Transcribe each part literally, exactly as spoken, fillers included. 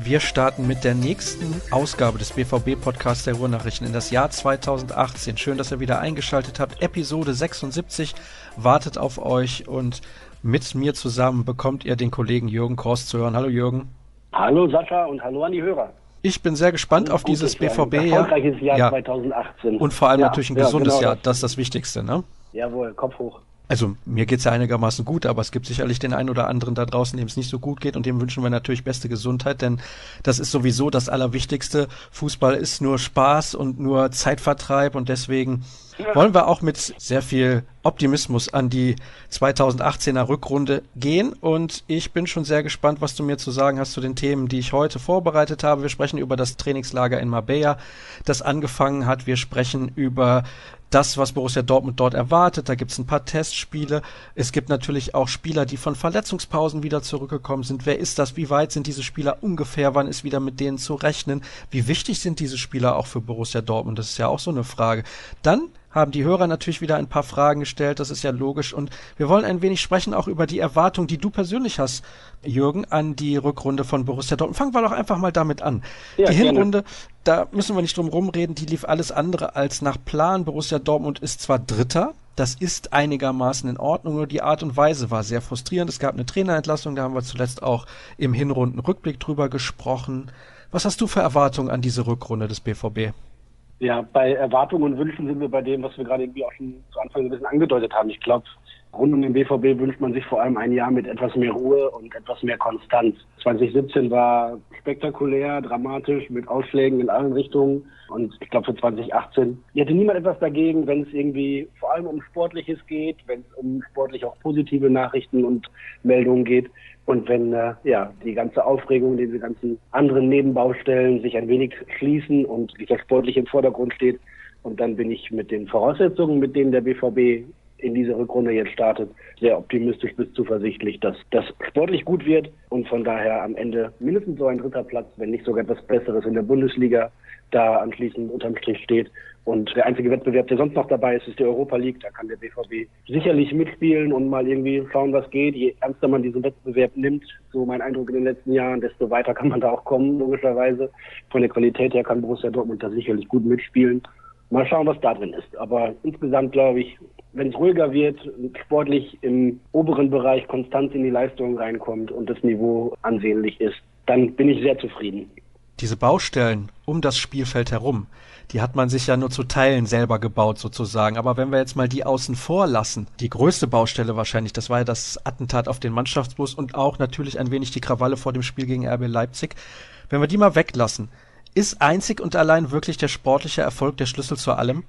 Wir starten mit der nächsten Ausgabe des B V B-Podcasts der Ruhrnachrichten in das Jahr zweitausendachtzehn. Schön, dass ihr wieder eingeschaltet habt. Episode sechsundsiebzig wartet auf euch und mit mir zusammen bekommt ihr den Kollegen Jürgen Kors zu hören. Hallo Jürgen. Hallo Sascha und hallo an die Hörer. Ich bin sehr gespannt Alles auf dieses B V B-Jahr. Erfolgreiches Jahr ja. zweitausendachtzehn. Und vor allem ja, natürlich ein ja, gesundes genau Jahr. das. Das ist das Wichtigste, ne? Jawohl, Kopf hoch. Also mir geht's ja einigermaßen gut, aber es gibt sicherlich den einen oder anderen da draußen, dem es nicht so gut geht, und dem wünschen wir natürlich beste Gesundheit, denn das ist sowieso das Allerwichtigste. Fußball ist nur Spaß und nur Zeitvertreib, und deswegen ja. wollen wir auch mit sehr viel Optimismus an die zweitausendachtzehner Rückrunde gehen, und ich bin schon sehr gespannt, was du mir zu sagen hast zu den Themen, die ich heute vorbereitet habe. Wir sprechen über das Trainingslager in Marbella, das angefangen hat. Wir sprechen über das, was Borussia Dortmund dort erwartet. Da gibt es ein paar Testspiele. Es gibt natürlich auch Spieler, die von Verletzungspausen wieder zurückgekommen sind. Wer ist das? Wie weit sind diese Spieler ungefähr? Wann ist wieder mit denen zu rechnen? Wie wichtig sind diese Spieler auch für Borussia Dortmund? Das ist ja auch so eine Frage. Dann haben die Hörer natürlich wieder ein paar Fragen gestellt, das ist ja logisch, und wir wollen ein wenig sprechen auch über die Erwartung, die du persönlich hast, Jürgen, an die Rückrunde von Borussia Dortmund. Fangen wir doch einfach mal damit an. Ja, die Hinrunde, gerne. Da müssen wir nicht drum rumreden, die lief alles andere als nach Plan. Borussia Dortmund ist zwar Dritter, das ist einigermaßen in Ordnung, nur die Art und Weise war sehr frustrierend. Es gab eine Trainerentlassung, da haben wir zuletzt auch im Hinrundenrückblick drüber gesprochen. Was hast du für Erwartungen an diese Rückrunde des B V B? Ja, bei Erwartungen und Wünschen sind wir bei dem, was wir gerade irgendwie auch schon zu Anfang ein bisschen angedeutet haben. Ich glaube, rund um den B V B wünscht man sich vor allem ein Jahr mit etwas mehr Ruhe und etwas mehr Konstanz. zwanzig siebzehn war spektakulär, dramatisch, mit Ausschlägen in allen Richtungen. Und ich glaube, für zwanzig achtzehn hätte niemand etwas dagegen, wenn es irgendwie vor allem um Sportliches geht, wenn es um sportlich auch positive Nachrichten und Meldungen geht. Und wenn äh, ja die ganze Aufregung, diese ganzen anderen Nebenbaustellen sich ein wenig schließen und das Sportliche im Vordergrund steht. Und dann bin ich mit den Voraussetzungen, mit denen der B V B in diese Rückrunde jetzt startet, sehr optimistisch bis zuversichtlich, dass das sportlich gut wird und von daher am Ende mindestens so ein dritter Platz, wenn nicht sogar etwas Besseres in der Bundesliga, da anschließend unterm Strich steht. Und der einzige Wettbewerb, der sonst noch dabei ist, ist die Europa League. Da kann der B V B sicherlich mitspielen und mal irgendwie schauen, was geht. Je ernster man diesen Wettbewerb nimmt, so mein Eindruck in den letzten Jahren, desto weiter kann man da auch kommen, logischerweise. Von der Qualität her kann Borussia Dortmund da sicherlich gut mitspielen. Mal schauen, was da drin ist. Aber insgesamt glaube ich, wenn es ruhiger wird, sportlich im oberen Bereich Konstanz in die Leistung reinkommt und das Niveau ansehnlich ist, dann bin ich sehr zufrieden. Diese Baustellen um das Spielfeld herum, die hat man sich ja nur zu Teilen selber gebaut sozusagen. Aber wenn wir jetzt mal die außen vor lassen, die größte Baustelle wahrscheinlich, das war ja das Attentat auf den Mannschaftsbus und auch natürlich ein wenig die Krawalle vor dem Spiel gegen R B Leipzig. Wenn wir die mal weglassen, ist einzig und allein wirklich der sportliche Erfolg der Schlüssel zu allem?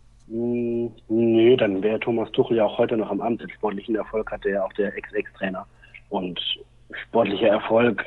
Mm, nö, dann wäre Thomas Tuchel ja auch heute noch am Amt. Den sportlichen Erfolg hatte ja auch der Ex-Ex-Trainer. Und sportlicher Erfolg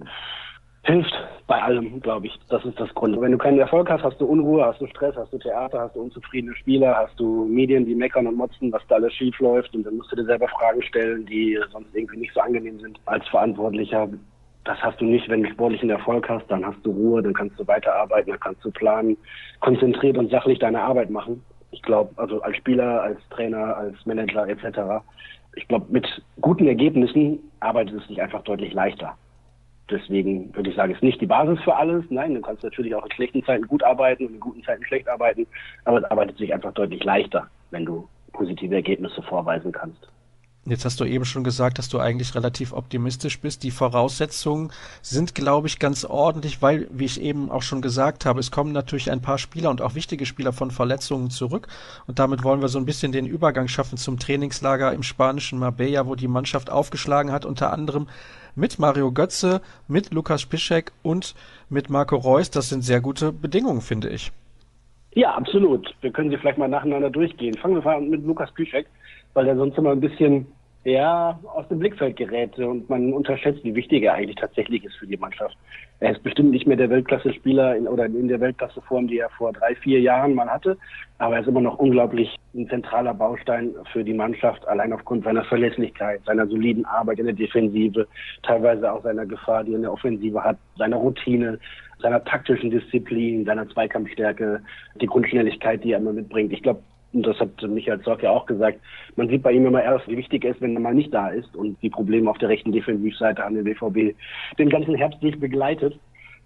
hilft bei allem, glaube ich. Das ist das Grund. Wenn du keinen Erfolg hast, hast du Unruhe, hast du Stress, hast du Theater, hast du unzufriedene Spieler, hast du Medien, die meckern und motzen, was da alles schief läuft. Und dann musst du dir selber Fragen stellen, die sonst irgendwie nicht so angenehm sind als Verantwortlicher. Das hast du nicht, wenn du sportlichen Erfolg hast, dann hast du Ruhe, dann kannst du weiterarbeiten, dann kannst du planen, konzentriert und sachlich deine Arbeit machen. Ich glaube, also als Spieler, als Trainer, als Manager et cetera. Ich glaube, mit guten Ergebnissen arbeitet es sich einfach deutlich leichter. Deswegen würde ich sagen, ist nicht die Basis für alles. Nein, du kannst natürlich auch in schlechten Zeiten gut arbeiten und in guten Zeiten schlecht arbeiten, aber es arbeitet sich einfach deutlich leichter, wenn du positive Ergebnisse vorweisen kannst. Jetzt hast du eben schon gesagt, dass du eigentlich relativ optimistisch bist. Die Voraussetzungen sind, glaube ich, ganz ordentlich, weil, wie ich eben auch schon gesagt habe, es kommen natürlich ein paar Spieler und auch wichtige Spieler von Verletzungen zurück. Und damit wollen wir so ein bisschen den Übergang schaffen zum Trainingslager im spanischen Marbella, wo die Mannschaft aufgeschlagen hat, unter anderem mit Mario Götze, mit Lukas Piszczek und mit Marco Reus. Das sind sehr gute Bedingungen, finde ich. Ja, absolut. Wir können sie vielleicht mal nacheinander durchgehen. Fangen wir mal an mit Lukas Piszczek, weil der sonst immer ein bisschen ja, aus dem Blickfeld gerät und man unterschätzt, wie wichtig er eigentlich tatsächlich ist für die Mannschaft. Er ist bestimmt nicht mehr der Weltklasse-Spieler in, oder in der Weltklasse-Form, die er vor drei, vier Jahren mal hatte, aber er ist immer noch unglaublich ein zentraler Baustein für die Mannschaft, allein aufgrund seiner Verlässlichkeit, seiner soliden Arbeit in der Defensive, teilweise auch seiner Gefahr, die er in der Offensive hat, seiner Routine, seiner taktischen Disziplin, seiner Zweikampfstärke, die Grundschnelligkeit, die er immer mitbringt. Ich glaube, und das hat Michael Zorc ja auch gesagt, man sieht bei ihm immer erst, wie wichtig er ist, wenn er mal nicht da ist und die Probleme auf der rechten Defensivseite an den B V B den ganzen Herbst nicht begleitet.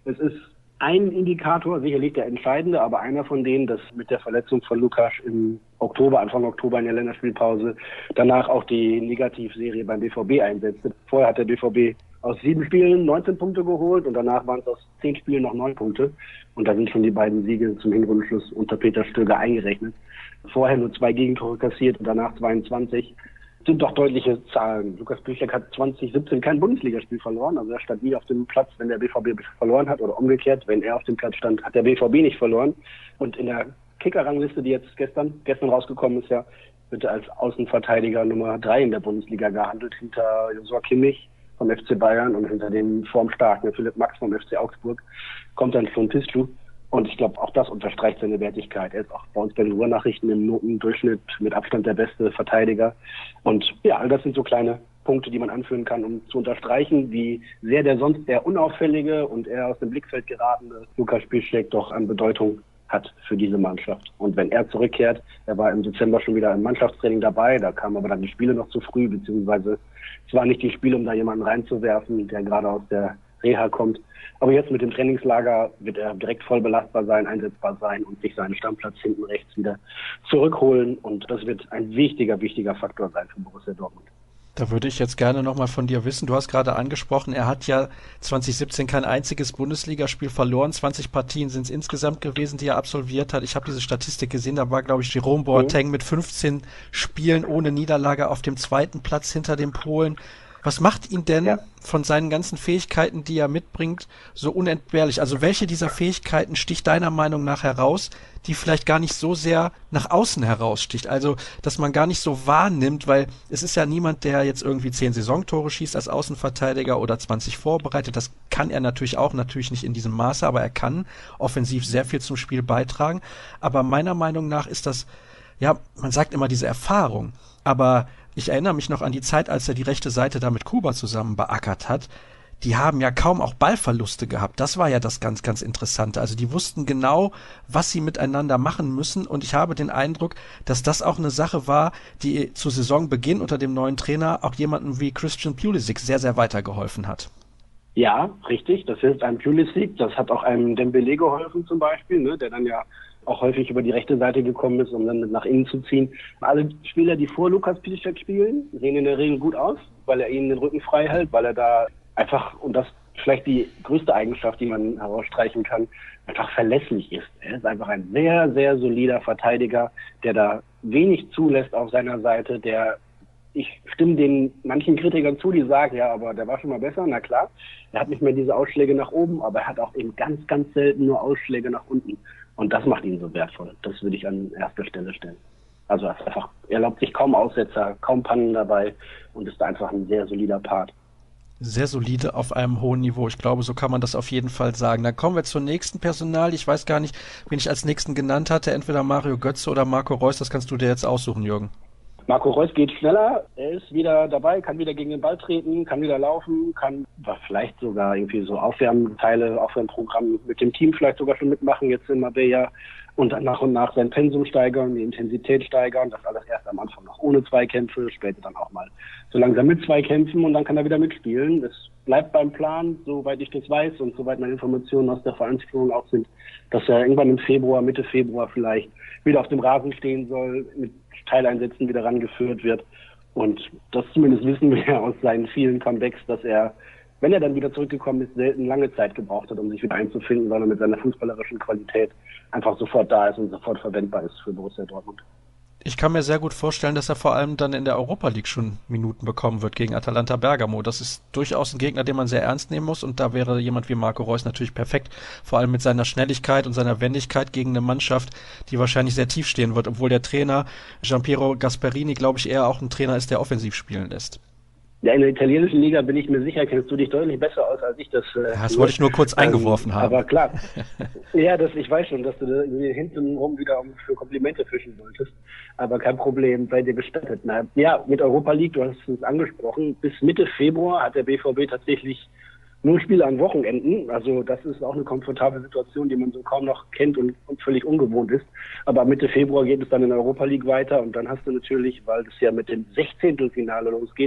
Es ist ein Indikator, sicherlich der entscheidende, aber einer von denen, dass mit der Verletzung von Lukas im Oktober, Anfang Oktober in der Länderspielpause, danach auch die Negativserie beim B V B einsetzte. Vorher hat der B V B aus sieben Spielen neunzehn Punkte geholt und danach waren es aus zehn Spielen noch neun Punkte. Und da sind schon die beiden Siege zum Hinrundenschluss unter Peter Stöger eingerechnet. Vorher nur zwei Gegentore kassiert und danach zweiundzwanzig. Sind doch deutliche Zahlen. Lukas Piszczek hat zwanzig siebzehn kein Bundesligaspiel verloren. Also er stand nie auf dem Platz, wenn der B V B verloren hat, oder umgekehrt, wenn er auf dem Platz stand, hat der B V B nicht verloren. Und in der Kicker-Rangliste, die jetzt gestern, gestern rausgekommen ist, ja, wird er als Außenverteidiger Nummer drei in der Bundesliga gehandelt, hinter Joshua Kimmich vom F C Bayern und hinter dem formstarken Philipp Max vom F C Augsburg kommt dann schon Piszczek. Und ich glaube, auch das unterstreicht seine Wertigkeit. Er ist auch bei uns bei den Ruhrnachrichten im Notendurchschnitt mit Abstand der beste Verteidiger. Und ja, all das sind so kleine Punkte, die man anführen kann, um zu unterstreichen, wie sehr der sonst eher unauffällige und eher aus dem Blickfeld geratene Lukas Piszczek doch an Bedeutung hat für diese Mannschaft. Und wenn er zurückkehrt, er war im Dezember schon wieder im Mannschaftstraining dabei, da kamen aber dann die Spiele noch zu früh, beziehungsweise es war nicht die Spiele, um da jemanden reinzuwerfen, der gerade aus der Reha kommt. Aber jetzt mit dem Trainingslager wird er direkt voll belastbar sein, einsetzbar sein und sich seinen Stammplatz hinten rechts wieder zurückholen. Und das wird ein wichtiger, wichtiger Faktor sein für Borussia Dortmund. Da würde ich jetzt gerne nochmal von dir wissen, du hast gerade angesprochen, er hat ja zwanzig siebzehn kein einziges Bundesligaspiel verloren, zwanzig Partien sind es insgesamt gewesen, die er absolviert hat. Ich habe diese Statistik gesehen, da war, glaube ich, Jerome Boateng mhm. mit fünfzehn Spielen ohne Niederlage auf dem zweiten Platz hinter dem Polen. Was macht ihn denn ja. von seinen ganzen Fähigkeiten, die er mitbringt, so unentbehrlich? Also welche dieser Fähigkeiten sticht deiner Meinung nach heraus, die vielleicht gar nicht so sehr nach außen heraussticht? Also, dass man gar nicht so wahrnimmt, weil es ist ja niemand, der jetzt irgendwie zehn Saisontore schießt als Außenverteidiger oder zwanzig vorbereitet. Das kann er natürlich auch, natürlich nicht in diesem Maße, aber er kann offensiv sehr viel zum Spiel beitragen. Aber meiner Meinung nach ist das, ja, man sagt immer diese Erfahrung, aber ich erinnere mich noch an die Zeit, als er die rechte Seite da mit Kuba zusammen beackert hat. Die haben ja kaum auch Ballverluste gehabt. Das war ja das ganz, ganz Interessante. Also die wussten genau, was sie miteinander machen müssen. Und ich habe den Eindruck, dass das auch eine Sache war, die zu Saisonbeginn unter dem neuen Trainer auch jemanden wie Christian Pulisic sehr, sehr weitergeholfen hat. Ja, richtig. Das hilft einem Pulisic. Das hat auch einem Dembélé geholfen zum Beispiel, ne, der dann ja auch häufig über die rechte Seite gekommen ist, um dann mit nach innen zu ziehen. Alle Spieler, die vor Lukas Piszczek spielen, sehen in der Regel gut aus, weil er ihnen den Rücken frei hält, weil er da einfach, und das ist vielleicht die größte Eigenschaft, die man herausstreichen kann, einfach verlässlich ist. Er ist einfach ein sehr, sehr solider Verteidiger, der da wenig zulässt auf seiner Seite, der, ich stimme den manchen Kritikern zu, die sagen, ja, aber der war schon mal besser, na klar. Er hat nicht mehr diese Ausschläge nach oben, aber er hat auch eben ganz, ganz selten nur Ausschläge nach unten. Und das macht ihn so wertvoll. Das würde ich an erster Stelle stellen. Also er einfach, er erlaubt sich kaum Aussetzer, kaum Pannen dabei und ist einfach ein sehr solider Part. Sehr solide auf einem hohen Niveau. Ich glaube, so kann man das auf jeden Fall sagen. Dann kommen wir zur nächsten Personal. Ich weiß gar nicht, wen ich als nächsten genannt hatte. Entweder Mario Götze oder Marco Reus. Das kannst du dir jetzt aussuchen, Jürgen. Marco Reus geht schneller, er ist wieder dabei, kann wieder gegen den Ball treten, kann wieder laufen, kann vielleicht sogar irgendwie so Aufwärmteile, Aufwärmprogramm mit dem Team vielleicht sogar schon mitmachen, jetzt in Marbella, und dann nach und nach sein Pensum steigern, die Intensität steigern, das alles erst am Anfang noch ohne Zweikämpfe, später dann auch mal so langsam mit Zweikämpfen und dann kann er wieder mitspielen. Das bleibt beim Plan, soweit ich das weiß und soweit meine Informationen aus der Vereinsführung auch sind, dass er irgendwann im Februar, Mitte Februar vielleicht wieder auf dem Rasen stehen soll, mit Teileinsätzen wieder rangeführt wird. Und das zumindest wissen wir aus seinen vielen Comebacks, dass er, wenn er dann wieder zurückgekommen ist, selten lange Zeit gebraucht hat, um sich wieder einzufinden, weil er mit seiner fußballerischen Qualität einfach sofort da ist und sofort verwendbar ist für Borussia Dortmund. Ich kann mir sehr gut vorstellen, dass er vor allem dann in der Europa League schon Minuten bekommen wird gegen Atalanta Bergamo. Das ist durchaus ein Gegner, den man sehr ernst nehmen muss, und da wäre jemand wie Marco Reus natürlich perfekt, vor allem mit seiner Schnelligkeit und seiner Wendigkeit gegen eine Mannschaft, die wahrscheinlich sehr tief stehen wird, obwohl der Trainer Giampiero Gasperini, glaube ich, eher auch ein Trainer ist, der offensiv spielen lässt. Ja, in der italienischen Liga bin ich mir sicher, kennst du dich deutlich besser aus, als ich das. Äh, ja, das wollte ich nur kurz ähm, eingeworfen haben. Aber klar. Ja, das, ich weiß schon, dass du da irgendwie hinten rum wieder für Komplimente fischen wolltest. Aber kein Problem, sei dir gestattet. Na, ja, mit Europa League, du hast es angesprochen, bis Mitte Februar hat der B V B tatsächlich nur Spiele an Wochenenden. Also das ist auch eine komfortable Situation, die man so kaum noch kennt und, und völlig ungewohnt ist. Aber Mitte Februar geht es dann in der Europa League weiter und dann hast du natürlich, weil es ja mit dem Sechzehntelfinale losgeht,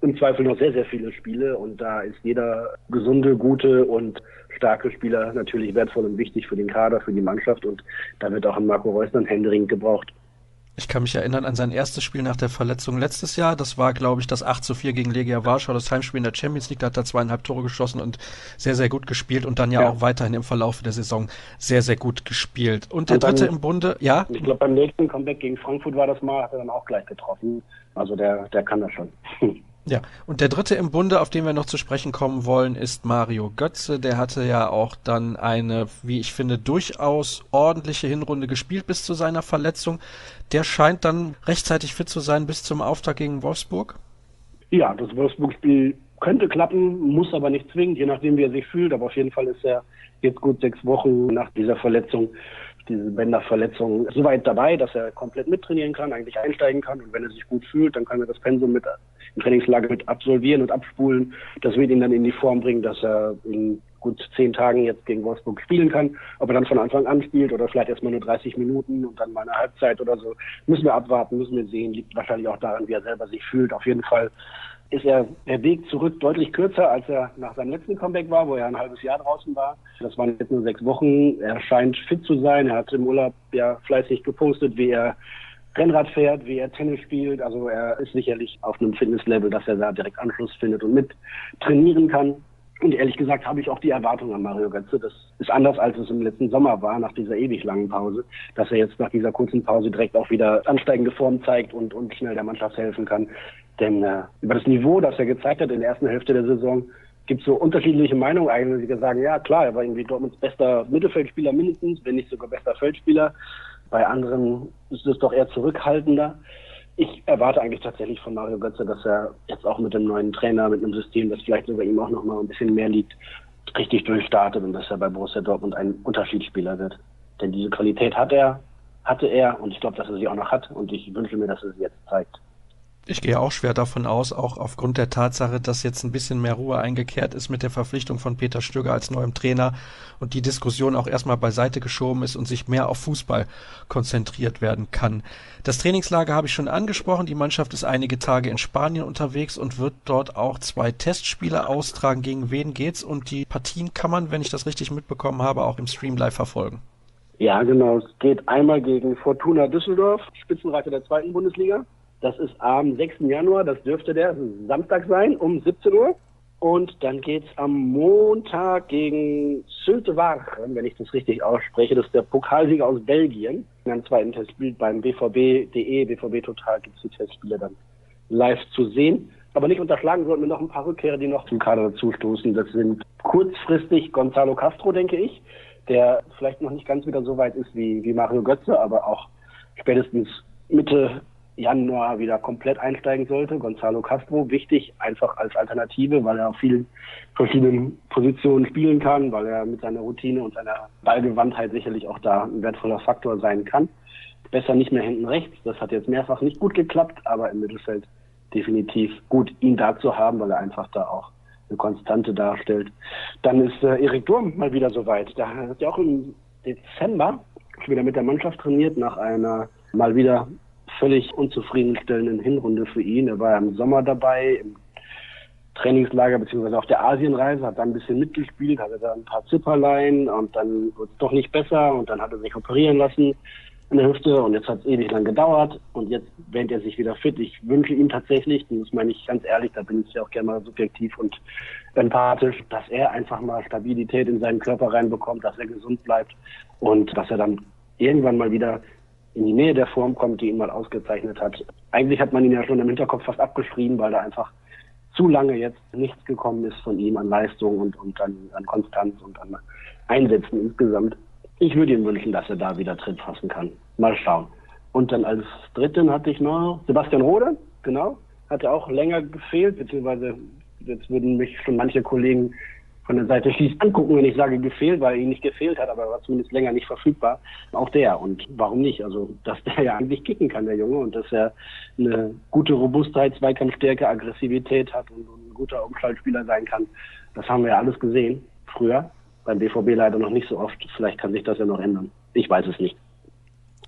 im Zweifel noch sehr, sehr viele Spiele und da ist jeder gesunde, gute und starke Spieler natürlich wertvoll und wichtig für den Kader, für die Mannschaft und da wird auch ein Marco Reusner händeringend gebraucht. Ich kann mich erinnern an sein erstes Spiel nach der Verletzung letztes Jahr. Das war, glaube ich, das acht zu vier gegen Legia Warschau, das Heimspiel in der Champions League. Da hat er zweieinhalb Tore geschossen und sehr, sehr gut gespielt und dann ja, ja. auch weiterhin im Verlauf der Saison sehr, sehr gut gespielt. Und der und dann, dritte im Bunde, ja? Ich glaube, beim nächsten Comeback gegen Frankfurt war das mal, hat er dann auch gleich getroffen. Also der, der kann das schon. Ja, und der dritte im Bunde, auf den wir noch zu sprechen kommen wollen, ist Mario Götze. Der hatte ja auch dann eine, wie ich finde, durchaus ordentliche Hinrunde gespielt bis zu seiner Verletzung. Der scheint dann rechtzeitig fit zu sein bis zum Auftakt gegen Wolfsburg. Ja, das Wolfsburg-Spiel könnte klappen, muss aber nicht zwingend, je nachdem wie er sich fühlt. Aber auf jeden Fall ist er jetzt gut sechs Wochen nach dieser Verletzung, diese Bänderverletzung, so weit dabei, dass er komplett mittrainieren kann, eigentlich einsteigen kann. Und wenn er sich gut fühlt, dann kann er das Pensum mit im Trainingslager mit absolvieren und abspulen. Das wird ihn dann in die Form bringen, dass er in gut zehn Tagen jetzt gegen Wolfsburg spielen kann. Ob er dann von Anfang an spielt oder vielleicht erstmal nur dreißig Minuten und dann mal eine Halbzeit oder so, müssen wir abwarten, müssen wir sehen. Liegt wahrscheinlich auch daran, wie er selber sich fühlt. Auf jeden Fall ist er der Weg zurück deutlich kürzer, als er nach seinem letzten Comeback war, wo er ein halbes Jahr draußen war. Das waren jetzt nur sechs Wochen. Er scheint fit zu sein. Er hat im Urlaub ja fleißig gepostet, wie er Rennrad fährt, wie er Tennis spielt. Also er ist sicherlich auf einem Fitnesslevel, dass er da direkt Anschluss findet und mit trainieren kann. Und ehrlich gesagt habe ich auch die Erwartung an Mario Götze. Das ist anders, als es im letzten Sommer war, nach dieser ewig langen Pause, dass er jetzt nach dieser kurzen Pause direkt auch wieder ansteigende Form zeigt und, und schnell der Mannschaft helfen kann. Denn äh, über das Niveau, das er gezeigt hat in der ersten Hälfte der Saison, gibt es so unterschiedliche Meinungen. Einige sagen, ja klar, er war irgendwie Dortmunds bester Mittelfeldspieler mindestens, wenn nicht sogar bester Feldspieler. Bei anderen ist es doch eher zurückhaltender. Ich erwarte eigentlich tatsächlich von Mario Götze, dass er jetzt auch mit dem neuen Trainer, mit einem System, das vielleicht sogar ihm auch noch mal ein bisschen mehr liegt, richtig durchstartet und dass er bei Borussia Dortmund ein Unterschiedsspieler wird. Denn diese Qualität hat er, hatte er und ich glaube, dass er sie auch noch hat und ich wünsche mir, dass er sie jetzt zeigt. Ich gehe auch schwer davon aus, auch aufgrund der Tatsache, dass jetzt ein bisschen mehr Ruhe eingekehrt ist mit der Verpflichtung von Peter Stöger als neuem Trainer und die Diskussion auch erstmal beiseite geschoben ist und sich mehr auf Fußball konzentriert werden kann. Das Trainingslager habe ich schon angesprochen. Die Mannschaft ist einige Tage in Spanien unterwegs und wird dort auch zwei Testspiele austragen. Gegen wen geht's? Und die Partien kann man, wenn ich das richtig mitbekommen habe, auch im Stream live verfolgen. Ja, genau. Es geht einmal gegen Fortuna Düsseldorf, Spitzenreiter der zweiten Bundesliga. Das ist am sechsten Januar, das dürfte der Samstag sein, um siebzehn Uhr. Und dann geht's am Montag gegen Zulte Waregem, wenn ich das richtig ausspreche. Das ist der Pokalsieger aus Belgien. In einem zweiten Testspiel beim B V B punkt de, B V B Total gibt es die Testspiele dann live zu sehen. Aber nicht unterschlagen sollten wir noch ein paar Rückkehrer, die noch zum Kader dazustoßen. Das sind kurzfristig Gonzalo Castro, denke ich, der vielleicht noch nicht ganz wieder so weit ist wie, wie Mario Götze, aber auch spätestens Mitte Januar wieder komplett einsteigen sollte. Gonzalo Castro, wichtig, einfach als Alternative, weil er auf vielen verschiedenen Positionen spielen kann, weil er mit seiner Routine und seiner Ballgewandtheit sicherlich auch da ein wertvoller Faktor sein kann. Besser nicht mehr hinten rechts, das hat jetzt mehrfach nicht gut geklappt, aber im Mittelfeld definitiv gut, ihn da zu haben, weil er einfach da auch eine Konstante darstellt. Dann ist äh, Erik Durm mal wieder soweit. Da hat er auch im Dezember schon wieder mit der Mannschaft trainiert, nach einer mal wieder völlig unzufriedenstellenden Hinrunde für ihn. Er war im Sommer dabei, im Trainingslager beziehungsweise auf der Asienreise, hat dann ein bisschen mitgespielt, hatte da ein paar Zipperlein und dann wurde es doch nicht besser und dann hat er sich operieren lassen in der Hüfte und jetzt hat es ewig lang gedauert und jetzt wähnt er sich wieder fit. Ich wünsche ihm tatsächlich, und das meine ich ganz ehrlich, da bin ich ja auch gerne mal subjektiv und empathisch, dass er einfach mal Stabilität in seinen Körper reinbekommt, dass er gesund bleibt und dass er dann irgendwann mal wieder in die Nähe der Form kommt, die ihn mal ausgezeichnet hat. Eigentlich hat man ihn ja schon im Hinterkopf fast abgeschrieben, weil da einfach zu lange jetzt nichts gekommen ist von ihm an Leistung und, und an, an Konstanz und an Einsätzen insgesamt. Ich würde ihm wünschen, dass er da wieder Tritt fassen kann. Mal schauen. Und dann als Dritten hatte ich noch Sebastian Rode, genau, hatte auch länger gefehlt, beziehungsweise jetzt würden mich schon manche Kollegen von der Seite schießt angucken, wenn ich sage gefehlt, weil er ihn nicht gefehlt hat, aber er war zumindest länger nicht verfügbar. Auch der. Und warum nicht? Also, dass der ja eigentlich kicken kann, der Junge, und dass er eine gute Robustheit, Zweikampfstärke, Aggressivität hat und, und ein guter Umschaltspieler sein kann. Das haben wir ja alles gesehen. Früher. Beim B V B leider noch nicht so oft. Vielleicht kann sich das ja noch ändern. Ich weiß es nicht.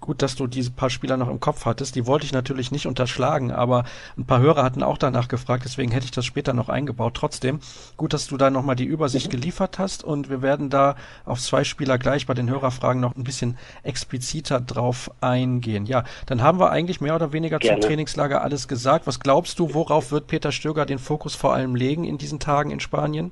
Gut, dass du diese paar Spieler noch im Kopf hattest. Die wollte ich natürlich nicht unterschlagen, aber ein paar Hörer hatten auch danach gefragt, deswegen hätte ich das später noch eingebaut. Trotzdem, gut, dass du da nochmal die Übersicht mhm. geliefert hast und wir werden da auf zwei Spieler gleich bei den Hörerfragen noch ein bisschen expliziter drauf eingehen. Ja, dann haben wir eigentlich mehr oder weniger Gerne. Zum Trainingslager alles gesagt. Was glaubst du, worauf wird Peter Stöger den Fokus vor allem legen in diesen Tagen in Spanien?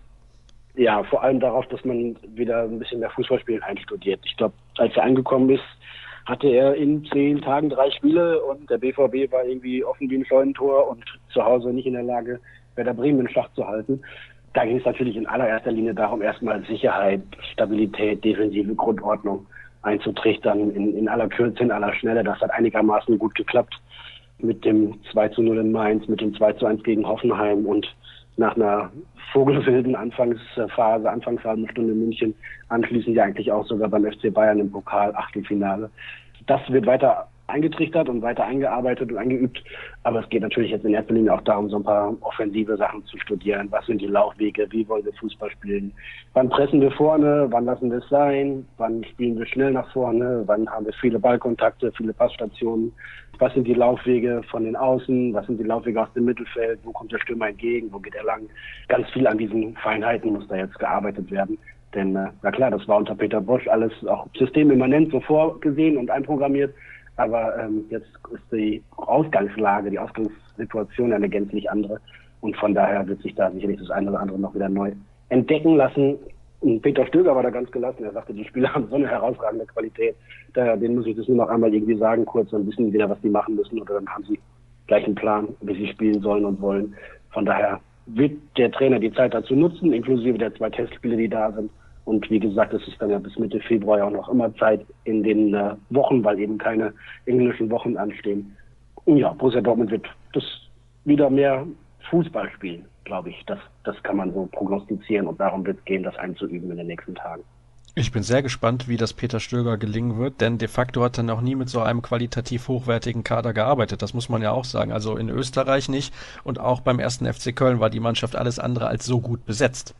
Ja, vor allem darauf, dass man wieder ein bisschen mehr Fußballspielen einstudiert. Ich glaube, als er angekommen ist, hatte er in zehn Tagen drei Spiele und der B V B war irgendwie offen wie ein Scheunentor und zu Hause nicht in der Lage, Werder Bremen in Schach zu halten. Da ging es natürlich in allererster Linie darum, erstmal Sicherheit, Stabilität, defensive Grundordnung einzutrichtern in, in aller Kürze, in aller Schnelle. Das hat einigermaßen gut geklappt mit dem zwei zu null in Mainz, mit dem zwei zu eins gegen Hoffenheim und nach einer vogelwilden Anfangsphase, Anfangshalben Stunde in München, anschließend ja eigentlich auch sogar beim F C Bayern im Pokal, Achtelfinale. Das wird weiter eingetrichtert und weiter eingearbeitet und eingeübt, aber es geht natürlich jetzt in erster Linie auch darum, so ein paar offensive Sachen zu studieren. Was sind die Laufwege, wie wollen wir Fußball spielen, wann pressen wir vorne, wann lassen wir es sein, wann spielen wir schnell nach vorne, wann haben wir viele Ballkontakte, viele Passstationen, was sind die Laufwege von den Außen, was sind die Laufwege aus dem Mittelfeld, wo kommt der Stürmer entgegen, wo geht er lang. Ganz viel an diesen Feinheiten muss da jetzt gearbeitet werden. Denn, äh, na klar, das war unter Peter Bosz alles auch systemimmanent so vorgesehen und einprogrammiert. Aber ähm, jetzt ist die Ausgangslage, die Ausgangssituation eine gänzlich andere. Und von daher wird sich da sicherlich das eine oder andere noch wieder neu entdecken lassen. Und Peter Stöger war da ganz gelassen. Er sagte, die Spieler haben so eine herausragende Qualität. Daher, denen muss ich das nur noch einmal irgendwie sagen, kurz, dann wissen die wieder, was die machen müssen. Oder dann haben sie gleich einen Plan, wie sie spielen sollen und wollen. Von daher wird der Trainer die Zeit dazu nutzen, inklusive der zwei Testspiele, die da sind. Und wie gesagt, es ist dann ja bis Mitte Februar ja auch noch immer Zeit in den äh, Wochen, weil eben keine englischen Wochen anstehen. Und ja, Borussia Dortmund wird das wieder mehr Fußball spielen, glaube ich. Das, das kann man so prognostizieren und darum wird es gehen, das einzuüben in den nächsten Tagen. Ich bin sehr gespannt, wie das Peter Stöger gelingen wird, denn de facto hat er noch nie mit so einem qualitativ hochwertigen Kader gearbeitet. Das muss man ja auch sagen. Also in Österreich nicht und auch beim ersten F C Köln war die Mannschaft alles andere als so gut besetzt.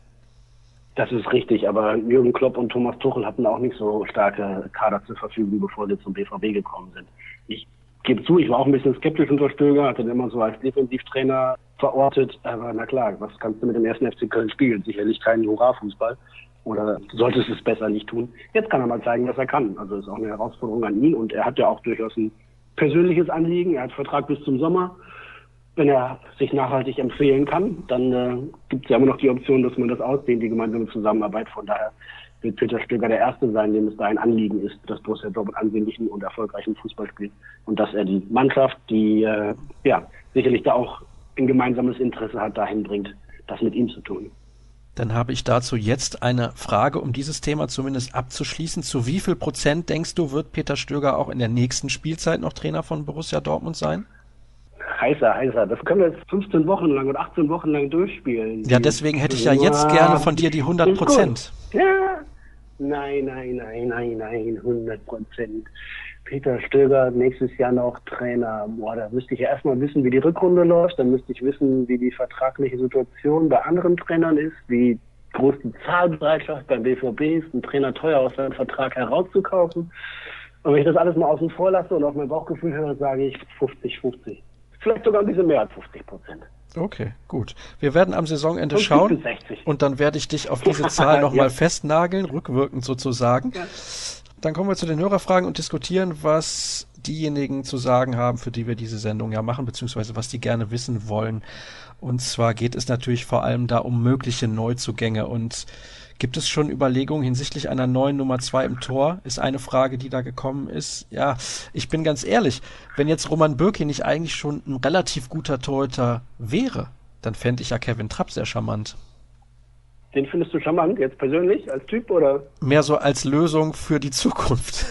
Das ist richtig, aber Jürgen Klopp und Thomas Tuchel hatten auch nicht so starke Kader zur Verfügung, bevor sie zum B V B gekommen sind. Ich gebe zu, ich war auch ein bisschen skeptisch unter Stöger, hatte ihn immer so als Defensivtrainer verortet, aber na klar, was kannst du mit dem ersten F C Köln spielen? Sicherlich keinen Hurra-Fußball oder solltest es besser nicht tun. Jetzt kann er mal zeigen, was er kann. Also ist auch eine Herausforderung an ihn und er hat ja auch durchaus ein persönliches Anliegen. Er hat Vertrag bis zum Sommer. Wenn er sich nachhaltig empfehlen kann, dann äh, gibt es ja immer noch die Option, dass man das ausdehnt, die gemeinsame Zusammenarbeit. Von daher wird Peter Stöger der Erste sein, dem es da ein Anliegen ist, dass Borussia Dortmund ansehnlichen und erfolgreichen Fußball spielt. Und dass er die Mannschaft, die äh, ja sicherlich da auch ein gemeinsames Interesse hat, dahin bringt, das mit ihm zu tun. Dann habe ich dazu jetzt eine Frage, um dieses Thema zumindest abzuschließen. Zu wie viel Prozent, denkst du, wird Peter Stöger auch in der nächsten Spielzeit noch Trainer von Borussia Dortmund sein? Heißer, heißer. Das können wir jetzt fünfzehn Wochen lang und achtzehn Wochen lang durchspielen. Ja, deswegen hätte ich ja jetzt gerne von dir die hundert Prozent. Ja. Nein, nein, nein, nein, nein, hundert Prozent. Peter Stöger nächstes Jahr noch Trainer. Boah, da müsste ich ja erstmal wissen, wie die Rückrunde läuft. Dann müsste ich wissen, wie die vertragliche Situation bei anderen Trainern ist, wie groß die Zahlbereitschaft beim B V B ist, einen Trainer teuer aus seinem Vertrag herauszukaufen. Und wenn ich das alles mal außen vor lasse und auf mein Bauchgefühl höre, sage ich fünfzig fünfzig. Vielleicht sogar ein bisschen mehr als fünfzig Prozent. Okay, gut. Wir werden am Saisonende schauen und dann werde ich dich auf diese Zahl nochmal ja. festnageln, rückwirkend sozusagen. Ja. Dann kommen wir zu den Hörerfragen und diskutieren, was diejenigen zu sagen haben, für die wir diese Sendung ja machen, beziehungsweise was die gerne wissen wollen. Und zwar geht es natürlich vor allem da um mögliche Neuzugänge. Und gibt es schon Überlegungen hinsichtlich einer neuen Nummer zwei im Tor? Ist eine Frage, die da gekommen ist. Ja, ich bin ganz ehrlich, wenn jetzt Roman Bürki nicht eigentlich schon ein relativ guter Torhüter wäre, dann fände ich ja Kevin Trapp sehr charmant. Den findest du charmant, jetzt persönlich, als Typ, oder? Mehr so als Lösung für die Zukunft.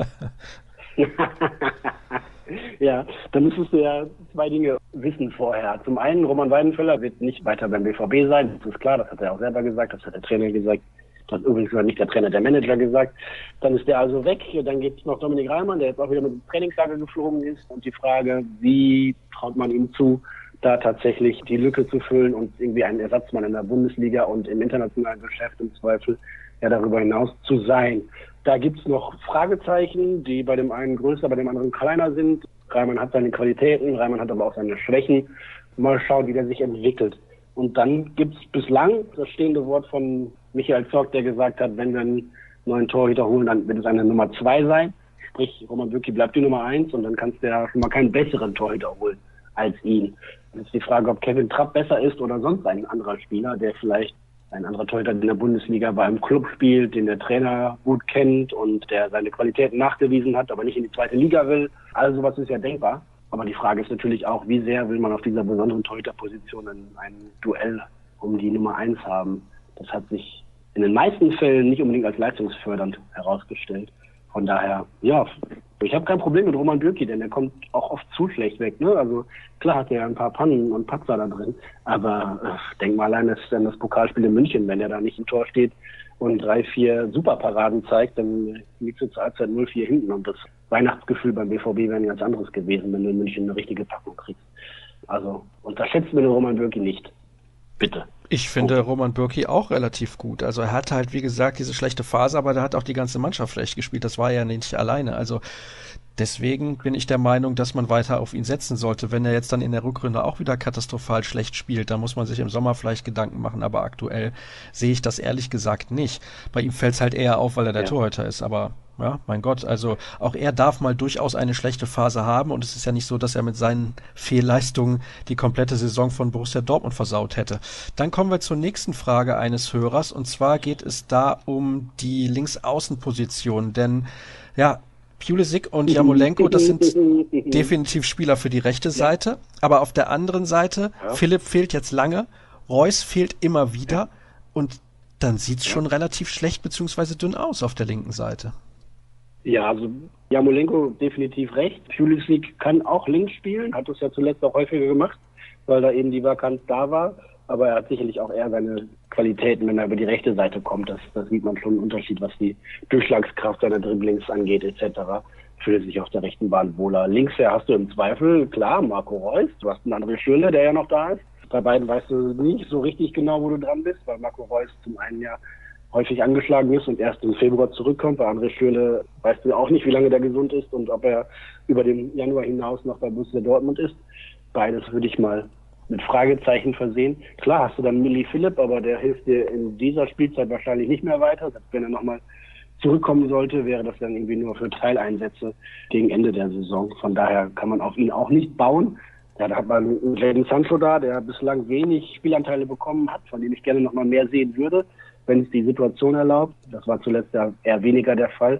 Ja, da müsstest du ja zwei Dinge wissen vorher. Zum einen, Roman Weidenfeller wird nicht weiter beim B V B sein, das ist klar, das hat er auch selber gesagt, das hat der Trainer gesagt, das hat übrigens nicht der Trainer, der Manager gesagt. Dann ist der also weg, dann gibt es noch Dominik Reimann, der jetzt auch wieder mit dem Trainingslager geflogen ist und die Frage, wie traut man ihm zu, da tatsächlich die Lücke zu füllen und irgendwie einen Ersatzmann in der Bundesliga und im internationalen Geschäft im Zweifel ja darüber hinaus zu sein. Da gibt es noch Fragezeichen, die bei dem einen größer, bei dem anderen kleiner sind. Reimann hat seine Qualitäten, Reimann hat aber auch seine Schwächen. Mal schauen, wie der sich entwickelt. Und dann gibt es bislang das stehende Wort von Michael Zorc, der gesagt hat, wenn wir einen neuen Torhüter holen, dann wird es eine Nummer zwei sein. Sprich, Roman Bürki bleibt die Nummer eins und dann kannst du ja schon mal keinen besseren Torhüter holen als ihn. Dann ist die Frage, ob Kevin Trapp besser ist oder sonst ein anderer Spieler, der vielleicht ein anderer Torhüter in der Bundesliga bei einem Club spielt, den der Trainer gut kennt und der seine Qualitäten nachgewiesen hat, aber nicht in die zweite Liga will. Also sowas ist ja denkbar. Aber die Frage ist natürlich auch, wie sehr will man auf dieser besonderen Torhüterposition ein, ein Duell um die Nummer eins haben. Das hat sich in den meisten Fällen nicht unbedingt als leistungsfördernd herausgestellt. Von daher, ja, ich habe kein Problem mit Roman Bürki, denn er kommt auch oft zu schlecht weg. Ne? Also klar hat er ein paar Pannen und Patzer da drin, aber äh, denk mal allein, dass dann das Pokalspiel in München, wenn er da nicht im Tor steht und drei, vier Superparaden zeigt, dann liegt es zur Halbzeit null vier hinten und das Weihnachtsgefühl beim B V B wäre ein ganz anderes gewesen, wenn du in München eine richtige Packung kriegst. Also unterschätzt mir den Roman Bürki nicht. Bitte. Ich finde Roman Bürki auch relativ gut. Also er hat halt, wie gesagt, diese schlechte Phase, aber da hat auch die ganze Mannschaft schlecht gespielt. Das war ja nicht alleine. Also deswegen bin ich der Meinung, dass man weiter auf ihn setzen sollte. Wenn er jetzt dann in der Rückrunde auch wieder katastrophal schlecht spielt, dann muss man sich im Sommer vielleicht Gedanken machen. Aber aktuell sehe ich das ehrlich gesagt nicht. Bei ihm fällt es halt eher auf, weil er der ja. Torhüter ist. Aber ja, mein Gott, also auch er darf mal durchaus eine schlechte Phase haben und es ist ja nicht so, dass er mit seinen Fehlleistungen die komplette Saison von Borussia Dortmund versaut hätte. Dann kommen wir zur nächsten Frage eines Hörers und zwar geht es da um die Linksaußenposition, denn ja, Pulisic und Jarmolenko, das sind definitiv Spieler für die rechte Seite, aber auf der anderen Seite, ja. Philipp fehlt jetzt lange, Reus fehlt immer wieder ja. und dann sieht es ja. schon relativ schlecht bzw. dünn aus auf der linken Seite. Ja, also Jarmolenko definitiv recht. Pulisic kann auch links spielen, hat das ja zuletzt auch häufiger gemacht, weil da eben die Vakanz da war. Aber er hat sicherlich auch eher seine Qualitäten, wenn er über die rechte Seite kommt. Das, das sieht man schon einen Unterschied, was die Durchschlagskraft seiner Dribblings angeht et cetera. Fühlt sich auf der rechten Bahn wohler. Links her hast du im Zweifel, klar, Marco Reus. Du hast einen André Schürrle, der ja noch da ist. Bei beiden weißt du nicht so richtig genau, wo du dran bist, weil Marco Reus zum einen ja häufig angeschlagen ist und erst im Februar zurückkommt. Bei André Schürrle weißt du auch nicht, wie lange der gesund ist und ob er über den Januar hinaus noch bei Borussia Dortmund ist. Beides würde ich mal mit Fragezeichen versehen. Klar hast du dann Milli Philipp, aber der hilft dir in dieser Spielzeit wahrscheinlich nicht mehr weiter. Selbst wenn er nochmal zurückkommen sollte, wäre das dann irgendwie nur für Teileinsätze gegen Ende der Saison. Von daher kann man auf ihn auch nicht bauen. Ja, da hat man Jadon Sancho da, der bislang wenig Spielanteile bekommen hat, von dem ich gerne nochmal mehr sehen würde, wenn es die Situation erlaubt. Das war zuletzt ja eher weniger der Fall.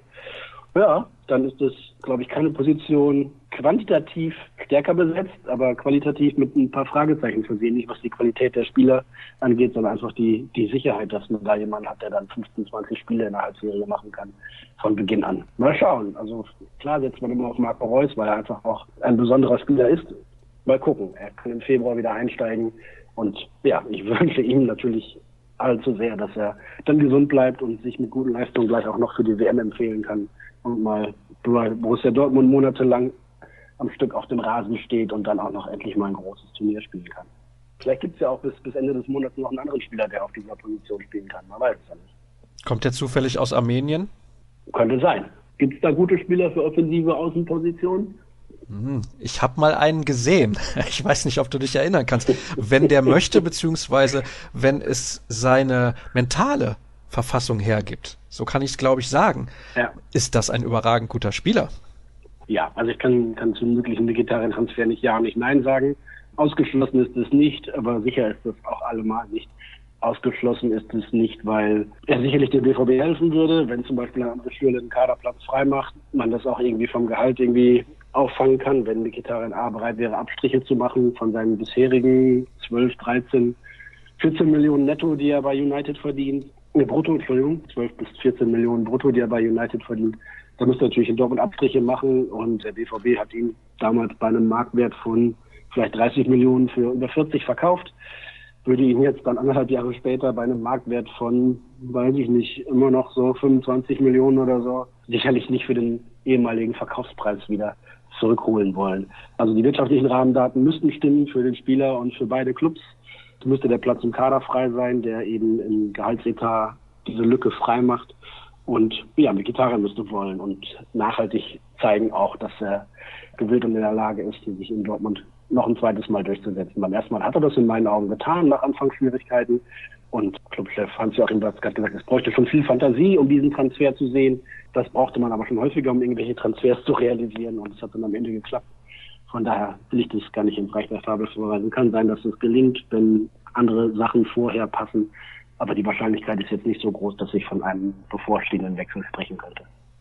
Ja, dann ist es, glaube ich, keine Position quantitativ stärker besetzt, aber qualitativ mit ein paar Fragezeichen versehen. Nicht was die Qualität der Spieler angeht, sondern einfach die, die Sicherheit, dass man da jemanden hat, der dann fünfzehn, zwanzig Spiele in der Halbserie machen kann von Beginn an. Mal schauen. Also klar setzt man immer auf Marco Reus, weil er einfach auch ein besonderer Spieler ist. Mal gucken. Er kann im Februar wieder einsteigen und ja, ich wünsche ihm natürlich allzu sehr, dass er dann gesund bleibt und sich mit guten Leistungen gleich auch noch für die W M empfehlen kann und mal bei Borussia Dortmund monatelang am Stück auf dem Rasen steht und dann auch noch endlich mal ein großes Turnier spielen kann. Vielleicht gibt es ja auch bis, bis Ende des Monats noch einen anderen Spieler, der auf dieser Position spielen kann. Man weiß es ja nicht. Kommt der zufällig aus Armenien? Könnte sein. Gibt es da gute Spieler für offensive Außenpositionen? Ich habe mal einen gesehen. Ich weiß nicht, ob du dich erinnern kannst. Wenn der möchte, beziehungsweise wenn es seine mentale Verfassung hergibt, so kann ich es, glaube ich, sagen, ja. Ist das ein überragend guter Spieler. Ja, also ich kann, kann zum möglichen Mkhitaryan-Transfer nicht Ja und nicht Nein sagen. Ausgeschlossen ist es nicht, aber sicher ist es auch allemal nicht. Ausgeschlossen ist es nicht, weil er sicherlich dem B V B helfen würde, wenn zum Beispiel ein anderer Schüler den Kaderplatz frei macht, man das auch irgendwie vom Gehalt irgendwie auffangen kann, wenn Mkhitaryan A bereit wäre, Abstriche zu machen von seinen bisherigen zwölf, dreizehn, vierzehn Millionen netto, die er bei United verdient. Ne, brutto, Entschuldigung, zwölf bis vierzehn Millionen brutto, die er bei United verdient. Da müsste er natürlich in Dortmund Abstriche machen und der B V B hat ihn damals bei einem Marktwert von vielleicht dreißig Millionen für über vierzig verkauft. Würde ihn jetzt dann anderthalb Jahre später bei einem Marktwert von, weiß ich nicht, immer noch so fünfundzwanzig Millionen oder so, sicherlich nicht für den ehemaligen Verkaufspreis wieder zurückholen wollen. Also die wirtschaftlichen Rahmendaten müssten stimmen für den Spieler und für beide Clubs. Es müsste der Platz im Kader frei sein, der eben im Gehaltsetat diese Lücke frei macht. Und ja, mit Gitarre müsste wollen und nachhaltig zeigen auch, dass er gewillt und in der Lage ist, sich in Dortmund noch ein zweites Mal durchzusetzen. Beim ersten Mal hat er das in meinen Augen getan, nach Anfangsschwierigkeiten. Und Clubchef Hans-Joachim Watzke hat gesagt, es bräuchte schon viel Fantasie, um diesen Transfer zu sehen. Das brauchte man aber schon häufiger, um irgendwelche Transfers zu realisieren. Und es hat dann am Ende geklappt. Von daher will ich das gar nicht im Bereich der Fabel vorweisen. Kann sein, dass es gelingt, wenn andere Sachen vorher passen. Aber die Wahrscheinlichkeit ist jetzt nicht so groß, dass ich von einem bevorstehenden Wechsel sprechen könnte.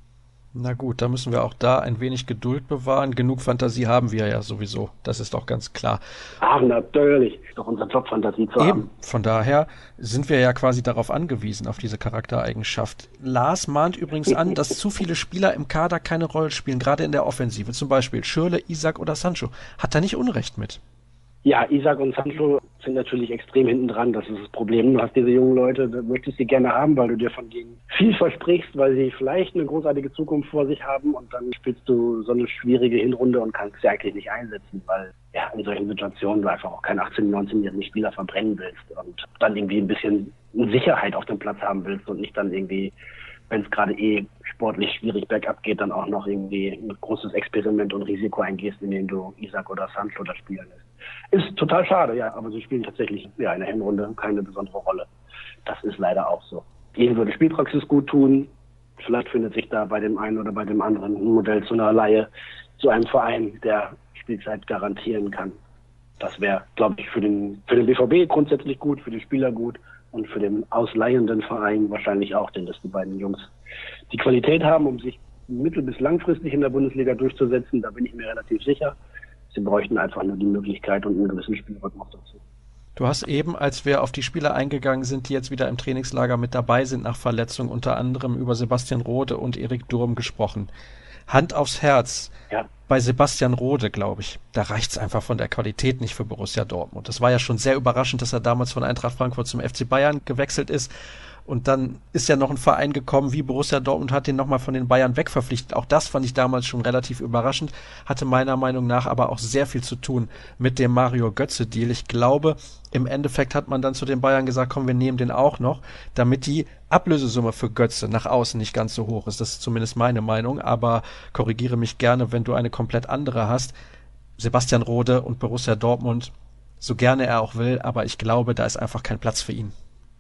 Na gut, da müssen wir auch da ein wenig Geduld bewahren. Genug Fantasie haben wir ja sowieso. Das ist doch ganz klar. Ach, natürlich. Ist doch unser Job, Fantasie zu Eben. haben. Von daher sind wir ja quasi darauf angewiesen, auf diese Charaktereigenschaft. Lars mahnt übrigens an, dass zu viele Spieler im Kader keine Rolle spielen, gerade in der Offensive. Zum Beispiel Schürrle, Isak oder Sancho. Hat er nicht Unrecht mit? Ja, Isak und Sancho sind natürlich extrem hinten dran. Das ist das Problem. Du hast diese jungen Leute, du möchtest sie gerne haben, weil du dir von denen viel versprichst, weil sie vielleicht eine großartige Zukunft vor sich haben und dann spielst du so eine schwierige Hinrunde und kannst sie eigentlich nicht einsetzen, weil ja in solchen Situationen du einfach auch keinen achtzehn-, neunzehnjährigen Spieler verbrennen willst und dann irgendwie ein bisschen Sicherheit auf dem Platz haben willst und nicht dann irgendwie, wenn es gerade eh sportlich schwierig bergab geht, dann auch noch irgendwie ein großes Experiment und Risiko eingehst, indem du Isak oder Sancho da spielen lässt. Ist total schade, ja, aber sie spielen tatsächlich ja, in der Hinrunde keine besondere Rolle. Das ist leider auch so. Ihnen würde Spielpraxis gut tun. Vielleicht findet sich da bei dem einen oder bei dem anderen ein Modell zu einer Leihe, zu einem Verein, der Spielzeit garantieren kann. Das wäre, glaube ich, für den, für den B V B grundsätzlich gut, für die Spieler gut und für den ausleihenden Verein wahrscheinlich auch, denn dass die beiden Jungs die Qualität haben, um sich mittel- bis langfristig in der Bundesliga durchzusetzen, da bin ich mir relativ sicher. Sie bräuchten einfach nur die Möglichkeit und einen gewissen Spielrhythmus dazu. Du hast eben, als wir auf die Spieler eingegangen sind, die jetzt wieder im Trainingslager mit dabei sind nach Verletzung, unter anderem über Sebastian Rode und Erik Durm gesprochen. Hand aufs Herz. Ja. Bei Sebastian Rode, glaube ich, da reicht's einfach von der Qualität nicht für Borussia Dortmund. Das war ja schon sehr überraschend, dass er damals von Eintracht Frankfurt zum F C Bayern gewechselt ist. Und dann ist ja noch ein Verein gekommen wie Borussia Dortmund, hat den nochmal von den Bayern wegverpflichtet. Auch das fand ich damals schon relativ überraschend, hatte meiner Meinung nach aber auch sehr viel zu tun mit dem Mario Götze-Deal. Ich glaube, im Endeffekt hat man dann zu den Bayern gesagt, komm, wir nehmen den auch noch, damit die Ablösesumme für Götze nach außen nicht ganz so hoch ist. Das ist zumindest meine Meinung, aber korrigiere mich gerne, wenn du eine komplett andere hast. Sebastian Rode und Borussia Dortmund, so gerne er auch will, aber ich glaube, da ist einfach kein Platz für ihn.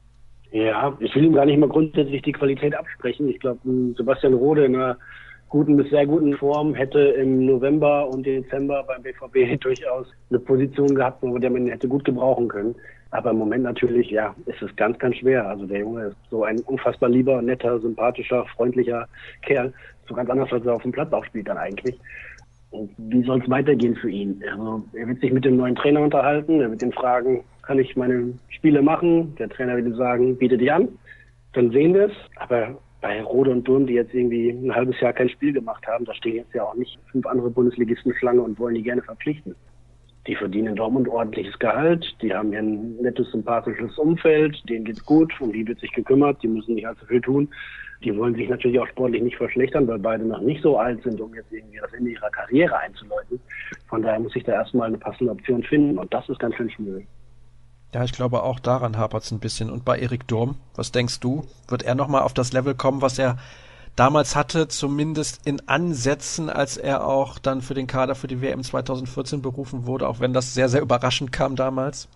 Ja, ich will ihm gar nicht mal grundsätzlich die Qualität absprechen. Ich glaube, Sebastian Rode in einer guten bis sehr guten Form hätte im November und Dezember beim B V B durchaus eine Position gehabt, wo der man hätte gut gebrauchen können. Aber im Moment natürlich, ja, ist es ganz, ganz schwer. Also der Junge ist so ein unfassbar lieber, netter, sympathischer, freundlicher Kerl. So ganz anders, als er auf dem Platz auch spielt dann eigentlich. Und wie soll es weitergehen für ihn? Also er wird sich mit dem neuen Trainer unterhalten, er wird ihn fragen, kann ich meine Spiele machen? Der Trainer wird ihm sagen, biete die an. Dann sehen wir es. Aber bei Rode und Durm, die jetzt irgendwie ein halbes Jahr kein Spiel gemacht haben, da stehen jetzt ja auch nicht fünf andere Bundesligisten Schlange und wollen die gerne verpflichten. Die verdienen in Dortmund ordentliches Gehalt, die haben hier ein nettes, sympathisches Umfeld, denen geht's gut, um die wird sich gekümmert, die müssen nicht allzu viel tun. Die wollen sich natürlich auch sportlich nicht verschlechtern, weil beide noch nicht so alt sind, um jetzt irgendwie das Ende ihrer Karriere einzuläuten. Von daher muss ich da erstmal eine passende Option finden und das ist ganz schön schwierig. Ja, ich glaube auch daran hapert es ein bisschen. Und bei Erik Durm, was denkst du? Wird er nochmal auf das Level kommen, was er damals hatte, zumindest in Ansätzen, als er auch dann für den Kader für die W M zweitausendvierzehn berufen wurde, auch wenn das sehr, sehr überraschend kam damals?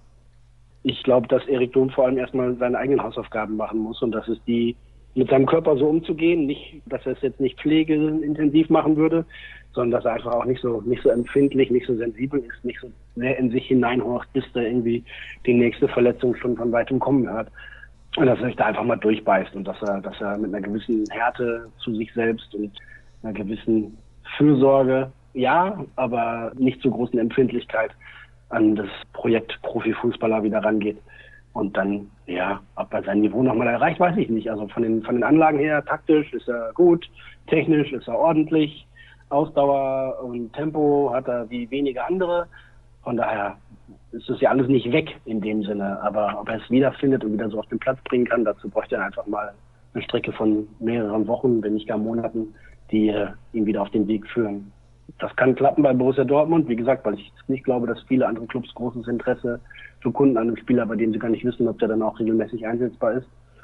Ich glaube, dass Erik Durm vor allem erstmal seine eigenen Hausaufgaben machen muss und das ist die, mit seinem Körper so umzugehen, nicht, dass er es jetzt nicht pflegeintensiv machen würde, sondern dass er einfach auch nicht so nicht so empfindlich, nicht so sensibel ist, nicht so sehr in sich hineinhorcht, bis da irgendwie die nächste Verletzung schon von weitem kommen hört. Und dass er sich da einfach mal durchbeißt und dass er, dass er mit einer gewissen Härte zu sich selbst und einer gewissen Fürsorge, ja, aber nicht so großen Empfindlichkeit an das Projekt Profifußballer wieder rangeht. Und dann, ja, ob er sein Niveau nochmal erreicht, weiß ich nicht. Also von den, von den Anlagen her, taktisch ist er gut, technisch ist er ordentlich, Ausdauer und Tempo hat er wie wenige andere. Von daher ist es ja alles nicht weg in dem Sinne. Aber ob er es wiederfindet und wieder so auf den Platz bringen kann, dazu bräuchte er einfach mal eine Strecke von mehreren Wochen, wenn nicht gar Monaten, die äh, ihn wieder auf den Weg führen. Das kann klappen bei Borussia Dortmund, wie gesagt, weil ich nicht glaube, dass viele andere Clubs großes Interesse bekunden an einem Spieler, bei dem sie gar nicht wissen, ob der dann auch regelmäßig einsetzbar ist.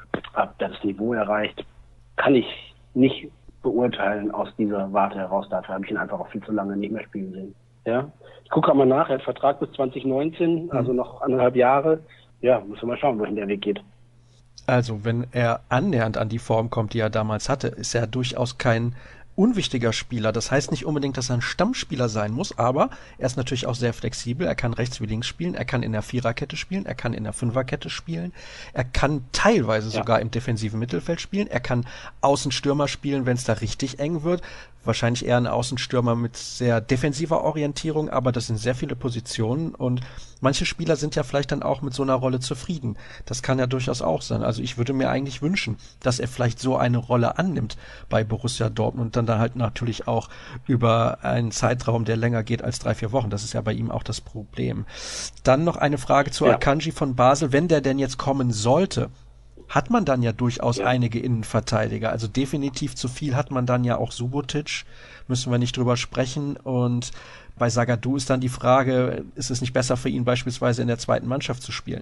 ob das Niveau erreicht, kann ich nicht beurteilen aus dieser Warte heraus. Dafür habe ich ihn einfach auch viel zu lange nicht mehr spielen sehen. Ja, ich gucke mal nach, er hat Vertrag bis zwanzig neunzehn, also noch anderthalb Jahre. Ja, müssen wir mal schauen, wohin der Weg geht. Also wenn er annähernd an die Form kommt, die er damals hatte, ist er durchaus kein unwichtiger Spieler. Das heißt nicht unbedingt, dass er ein Stammspieler sein muss, aber er ist natürlich auch sehr flexibel. Er kann rechts wie links spielen, er kann in der Viererkette spielen, er kann in der Fünferkette spielen, er kann teilweise ja. sogar im defensiven Mittelfeld spielen, er kann Außenstürmer spielen, wenn es da richtig eng wird. Wahrscheinlich eher ein Außenstürmer mit sehr defensiver Orientierung, aber das sind sehr viele Positionen und manche Spieler sind ja vielleicht dann auch mit so einer Rolle zufrieden. Das kann ja durchaus auch sein. Also ich würde mir eigentlich wünschen, dass er vielleicht so eine Rolle annimmt bei Borussia Dortmund, dann da halt natürlich auch über einen Zeitraum, der länger geht als drei, vier Wochen. Das ist ja bei ihm auch das Problem. Dann noch eine Frage zu ja. Akanji von Basel. Wenn der denn jetzt kommen sollte, hat man dann ja durchaus ja. einige Innenverteidiger. Also definitiv zu viel hat man dann ja auch Subotic, müssen wir nicht drüber sprechen. Und bei Zagadou ist dann die Frage, ist es nicht besser für ihn beispielsweise in der zweiten Mannschaft zu spielen?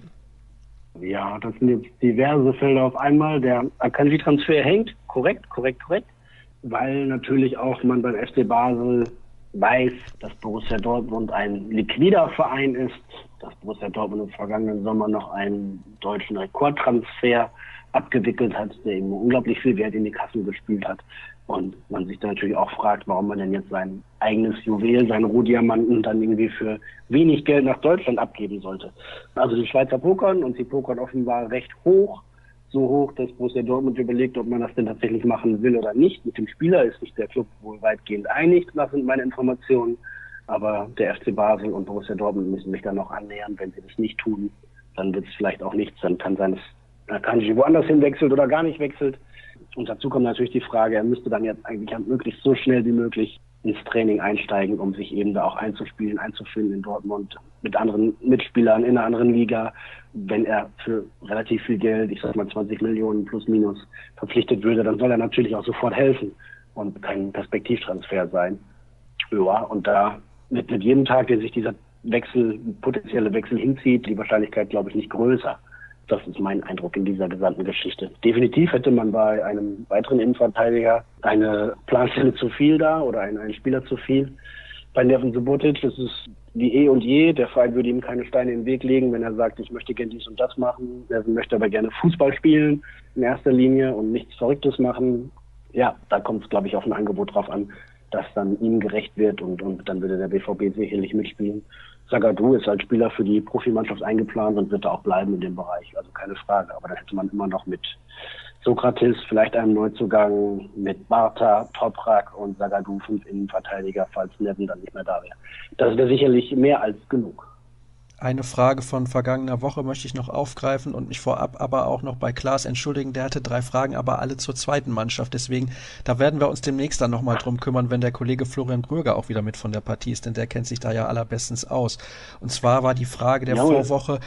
Ja, das sind jetzt diverse Felder auf einmal. Der Akanji-Transfer hängt, korrekt, korrekt, korrekt, weil natürlich auch man beim F C Basel weiß, dass Borussia Dortmund ein liquider Verein ist, dass Borussia Dortmund im vergangenen Sommer noch einen deutschen Rekordtransfer abgewickelt hat, der ihm unglaublich viel Wert in die Kassen gespielt hat. Und man sich da natürlich auch fragt, warum man denn jetzt sein eigenes Juwel, seinen Rohdiamanten dann irgendwie für wenig Geld nach Deutschland abgeben sollte. Also die Schweizer pokern und sie pokern offenbar recht hoch. So hoch, dass Borussia Dortmund überlegt, ob man das denn tatsächlich machen will oder nicht. Mit dem Spieler ist sich der Club wohl weitgehend einig, das sind meine Informationen. Aber der F C Basel und Borussia Dortmund müssen sich dann noch annähern. Wenn sie das nicht tun, dann wird es vielleicht auch nichts. Dann kann sein, dass Akanji woanders hin wechselt oder gar nicht wechselt. Und dazu kommt natürlich die Frage, er müsste dann jetzt eigentlich möglichst so schnell wie möglich ins Training einsteigen, um sich eben da auch einzuspielen, einzufinden in Dortmund mit anderen Mitspielern in einer anderen Liga. Wenn er für relativ viel Geld, ich sag mal zwanzig Millionen plus minus, verpflichtet würde, dann soll er natürlich auch sofort helfen und kein Perspektivtransfer sein. Ja, und da mit, mit jedem Tag, der sich dieser Wechsel, potenzielle Wechsel hinzieht, die Wahrscheinlichkeit, glaube ich, nicht größer. Das ist mein Eindruck in dieser gesamten Geschichte. Definitiv hätte man bei einem weiteren Innenverteidiger eine Planstelle zu viel da oder einen, einen Spieler zu viel. Bei Neven Subotic ist es wie eh und je. Der Verein würde ihm keine Steine in den Weg legen, wenn er sagt, ich möchte gerne dies und das machen. Neven möchte aber gerne Fußball spielen in erster Linie und nichts Verrücktes machen. Ja, da kommt es, glaube ich, auf ein Angebot drauf an, das dann ihm gerecht wird und, und dann würde der B V B sicherlich mitspielen. Zagadou ist als Spieler für die Profimannschaft eingeplant und wird da auch bleiben in dem Bereich, also keine Frage. Aber dann hätte man immer noch mit Sokratis, vielleicht einem Neuzugang, mit Barta, Toprak und Zagadou fünf Innenverteidiger, falls Neven dann nicht mehr da wäre. Das wäre sicherlich mehr als genug. Eine Frage von vergangener Woche möchte ich noch aufgreifen und mich vorab aber auch noch bei Klaas entschuldigen. Der hatte drei Fragen, aber alle zur zweiten Mannschaft. Deswegen, da werden wir uns demnächst dann nochmal drum kümmern, wenn der Kollege Florian Bröger auch wieder mit von der Partie ist, denn der kennt sich da ja allerbestens aus. Und zwar war die Frage der Jawohl. Vorwoche,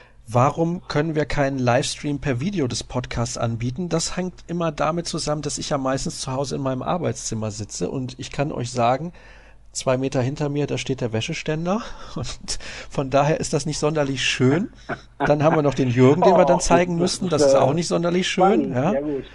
warum können wir keinen Livestream per Video des Podcasts anbieten? Das hängt immer damit zusammen, dass ich ja meistens zu Hause in meinem Arbeitszimmer sitze und ich kann euch sagen, zwei Meter hinter mir, da steht der Wäscheständer und von daher ist das nicht sonderlich schön. Dann haben wir noch den Jürgen, den wir dann zeigen müssten. Das ist auch nicht sonderlich schön. Ja.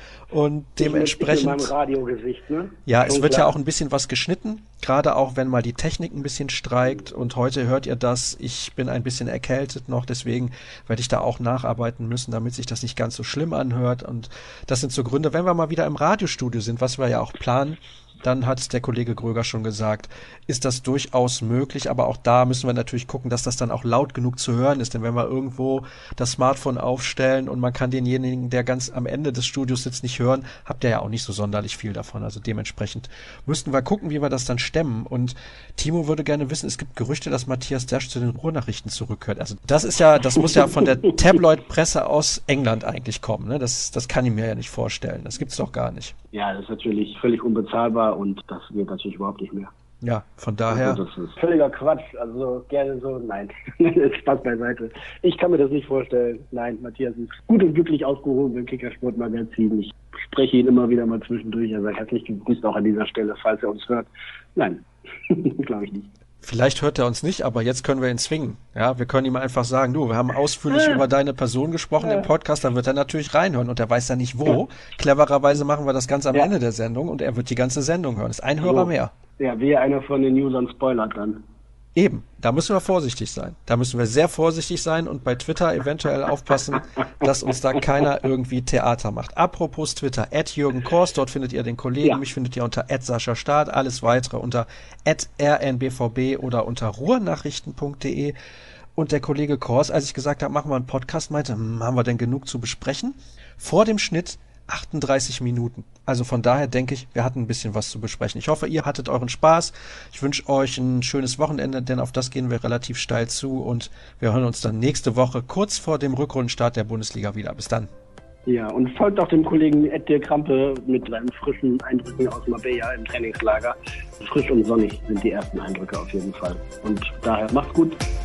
Und dementsprechend, mit meinem Radiogesicht, ne? Ja, es wird ja auch ein bisschen was geschnitten, gerade auch wenn mal die Technik ein bisschen streikt und heute hört ihr das, ich bin ein bisschen erkältet noch, deswegen werde ich da auch nacharbeiten müssen, damit sich das nicht ganz so schlimm anhört und das sind so Gründe, wenn wir mal wieder im Radiostudio sind, was wir ja auch planen, dann hat der Kollege Gröger schon gesagt, ist das durchaus möglich, aber auch da müssen wir natürlich gucken, dass das dann auch laut genug zu hören ist, denn wenn wir irgendwo das Smartphone aufstellen und man kann denjenigen, der ganz am Ende des Studios sitzt, nicht hören, habt ihr ja auch nicht so sonderlich viel davon, also dementsprechend müssten wir gucken, wie wir das dann stemmen und Timo würde gerne wissen, es gibt Gerüchte, dass Matthias Dersch zu den Ruhrnachrichten zurückhört, also das ist ja, das muss ja von der Tabloid-Presse aus England eigentlich kommen, ne? das, das kann ich mir ja nicht vorstellen, das gibt's doch gar nicht. Ja, das ist natürlich völlig unbezahlbar und das geht natürlich überhaupt nicht mehr. Ja, von daher. Also das ist völliger Quatsch. Also gerne so, nein. Spaß beiseite. Ich kann mir das nicht vorstellen. Nein, Matthias ist gut und glücklich aufgehoben im Kickersport-Magazin. Ich spreche ihn immer wieder mal zwischendurch. Er sagt herzlich gegrüßt auch an dieser Stelle, falls er uns hört. Nein, glaube ich nicht. Vielleicht hört er uns nicht, aber jetzt können wir ihn zwingen. Ja, wir können ihm einfach sagen, du, wir haben ausführlich Ja. über deine Person gesprochen Ja. im Podcast, dann wird er natürlich reinhören und er weiß ja nicht wo. Clevererweise machen wir das ganz am Ja. Ende der Sendung und er wird die ganze Sendung hören. Das ist ein Hörer So. mehr. Ja, wie einer von den Usern spoilert dann. Eben, da müssen wir vorsichtig sein. Da müssen wir sehr vorsichtig sein und bei Twitter eventuell aufpassen, dass uns da keiner irgendwie Theater macht. Apropos Twitter, at Jürgen Kors, dort findet ihr den Kollegen, Ja. mich findet ihr unter at Sascha Staat, alles weitere unter at r n b v b oder unter ruhrnachrichten punkt de. Und der Kollege Kors, als ich gesagt habe, machen wir einen Podcast, meinte, hm, haben wir denn genug zu besprechen? Vor dem Schnitt achtunddreißig Minuten. Also von daher denke ich, wir hatten ein bisschen was zu besprechen. Ich hoffe, ihr hattet euren Spaß. Ich wünsche euch ein schönes Wochenende, denn auf das gehen wir relativ steil zu und wir hören uns dann nächste Woche kurz vor dem Rückrundenstart der Bundesliga wieder. Bis dann. Ja, und folgt auch dem Kollegen Ed Dirk Krampe mit seinen frischen Eindrücken aus Marbella im Trainingslager. Frisch und sonnig sind die ersten Eindrücke auf jeden Fall. Und daher macht's gut.